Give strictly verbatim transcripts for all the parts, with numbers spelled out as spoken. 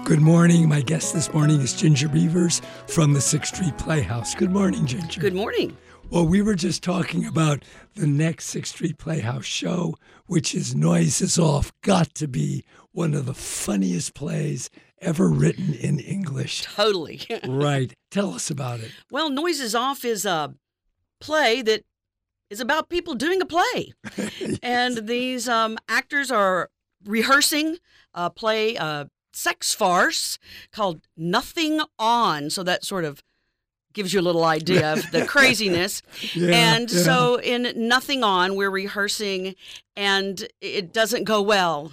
Good morning. My guest this morning is Ginger Beavers from the Sixth Street Playhouse. Good morning, Ginger. Good morning. Well, we were just talking about the next Sixth Street Playhouse show, which is Noises Off. Got to be one of the funniest plays ever written in English. Totally. Right. Tell us about it. Well, Noises Off is a play that is about people doing a play. Yes. And these um, actors are rehearsing a play, a sex farce called Nothing On. So that sort of gives you a little idea of the craziness. yeah, and yeah. so in Nothing On, we're rehearsing and it doesn't go well.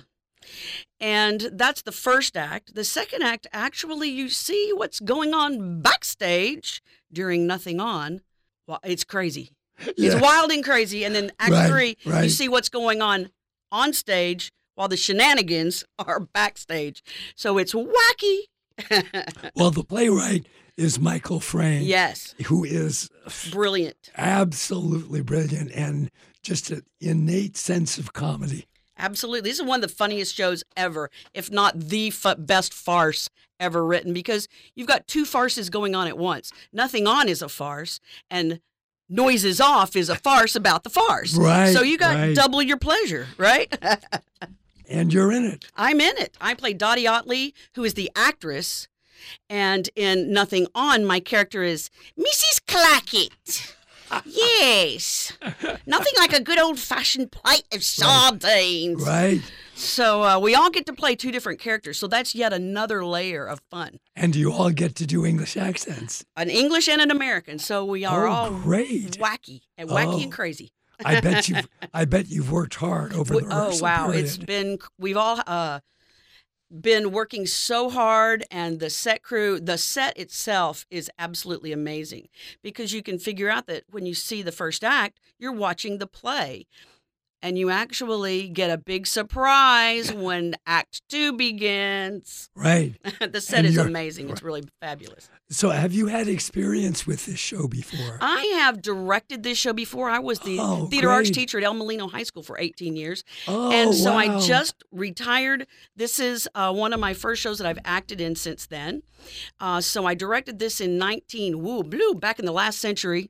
And that's the first act. The second act, actually, you see what's going on backstage during Nothing On. Well, it's crazy. Yeah. It's wild and crazy. And then act right, three, right. you see what's going on on stage while the shenanigans are backstage. So it's wacky. Well, the playwright is Michael Frayn. Yes. Who is brilliant. Absolutely brilliant and just an innate sense of comedy. Absolutely. This is one of the funniest shows ever, if not the f- best farce ever written, because you've got two farces going on at once. Nothing On is a farce, and Noises Off is a farce about the farce. Right. So you got right. double your pleasure, right? And you're in it. I'm in it. I play Dottie Otley, who is the actress. And in Nothing On, my character is Missus Clackett. Yes. Nothing like a good old-fashioned plate of sardines. Right. So uh, we all get to play two different characters. So that's yet another layer of fun. And you all get to do English accents. An English and an American. So we are oh, all great. wacky and wacky oh. and crazy. I bet you've I bet you've worked hard over the rehearsal Oh wow, period. It's been we've all uh, been working so hard, and the set crew, the set itself is absolutely amazing because you can figure out that when you see the first act, you're watching the play. And you actually get a big surprise when Act Two begins. Right. The set and is amazing. It's right. really fabulous. So have you had experience with this show before? I have directed this show before. I was the oh, theater great. arts teacher at El Molino High School for eighteen years. Oh, and so wow. I just retired. This is uh, one of my first shows that I've acted in since then. Uh, so I directed this in nineteen, woo, blue, back in the last century.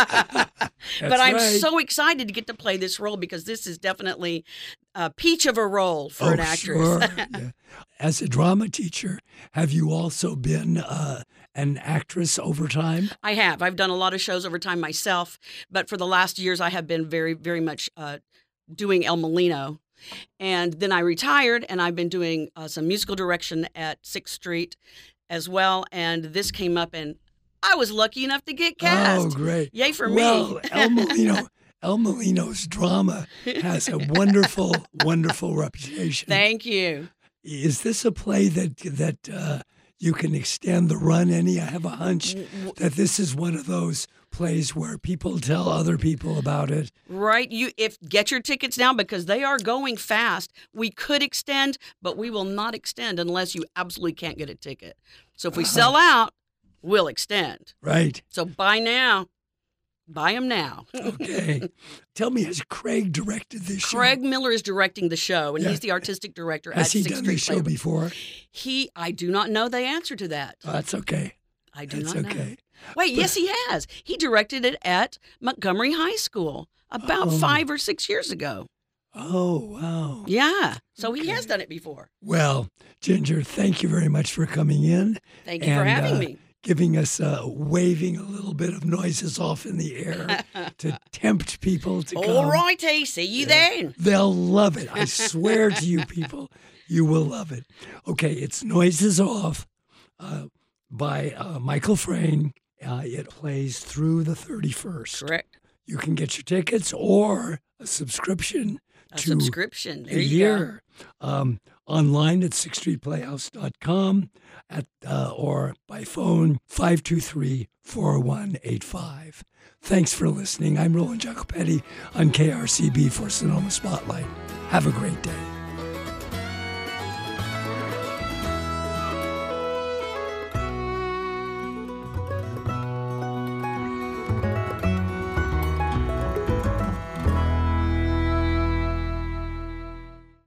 But I'm right. so excited to get to play this role because this is definitely a peach of a role for oh, an actress. Sure. Yeah. As a drama teacher, have you also been uh, an actress over time? I have. I've done a lot of shows over time myself, but for the last years I have been very, very much uh, doing El Molino. And then I retired, and I've been doing uh, some musical direction at Sixth Street as well. And this came up, and I was lucky enough to get cast. Oh, great. Yay for well, me. El Molino, El Molino's drama has a wonderful, wonderful reputation. Thank you. Is this a play that that uh, you can extend the run any? I have a hunch that this is one of those plays where people tell other people about it. Right. You if get your tickets now because they are going fast. We could extend, but we will not extend unless you absolutely can't get a ticket. So if we uh-huh. sell out, we'll extend. Right. So buy now. Buy them now. Okay. Tell me, has Craig directed this show? Craig Miller is directing the show, and yeah. he's the artistic director has at he Sixth done Street this show Playhouse. before? He, I do not know the answer to that. Oh, that's okay. I do that's not okay. know. Wait, but, yes, he has. He directed it at Montgomery High School about oh. five or six years ago. Oh, wow. Yeah. So okay. he has done it before. Well, Ginger, thank you very much for coming in. Thank you and, for having uh, me. Giving us, uh, waving a little bit of Noises Off in the air to tempt people to come. All righty. See you yeah. then. They'll love it. I swear to you people, you will love it. Okay, it's Noises Off uh, by uh, Michael Frayn. Uh, it plays through the thirty-first. Correct. You can get your tickets or a subscription A to subscription. There a you year um, online at sixth street playhouse dot com at uh, or by phone five two three, four one eight five. Thanks for listening. I'm Roland Jacopetti on K R C B for Sonoma Spotlight. Have a great day.